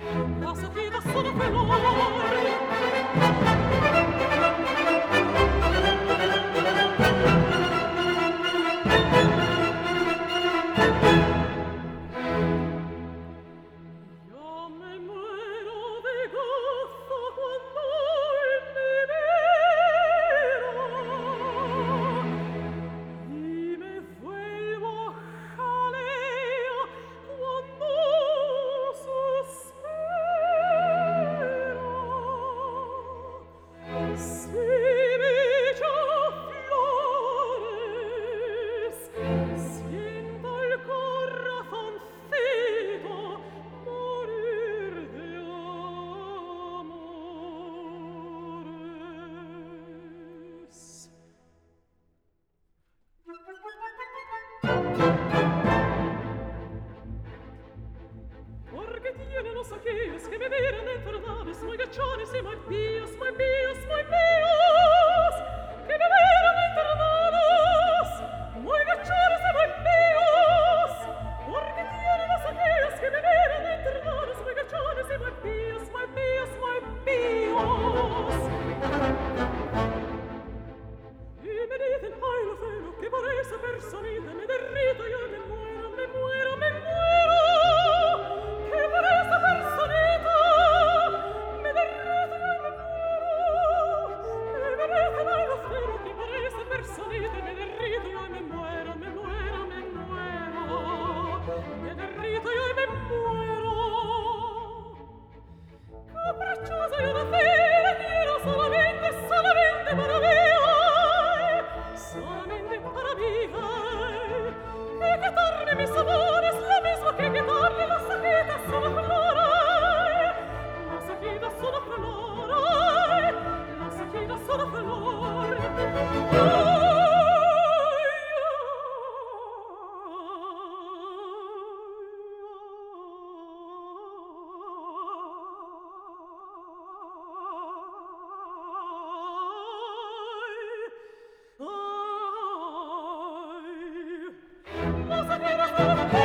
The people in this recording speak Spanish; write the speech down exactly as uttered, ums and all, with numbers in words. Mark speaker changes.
Speaker 1: La sofita sono flor. Io me muero de gozo cuando él me mira y me vuelvo jaleo cuando suspiro. Si me echa flores, siento el corazoncito morir de amores. Porque tienen los aquellos que me miran enfermados, muy gachones y muy píos, muy píos, muy píos, que me miran enfermados, muy gachones y muy píos. Porque tienen los aquellos que me miran enfermados, muy gachones y muy píos, muy píos, muy píos. Y me dicen, ay, Lucero, que por esa personita me derrito, yo me muero, me muero, me muero. Que por esa personita me derrito, yo me muero. Y me dicen, ay, Lucero, que por esa personita me derrito, yo me muero, me muero, me muero. Me derrito, yo me muero. Capricciosa io da te la quiero solamente, solamente para mí, ay, solamente para mí, ay, que quitarle mis sabores, lo mismo que quitarle las saquitas sola flor, ay, las saquitas sola flor, ay, las saquitas sola flor, ay. Ay, ay, ay,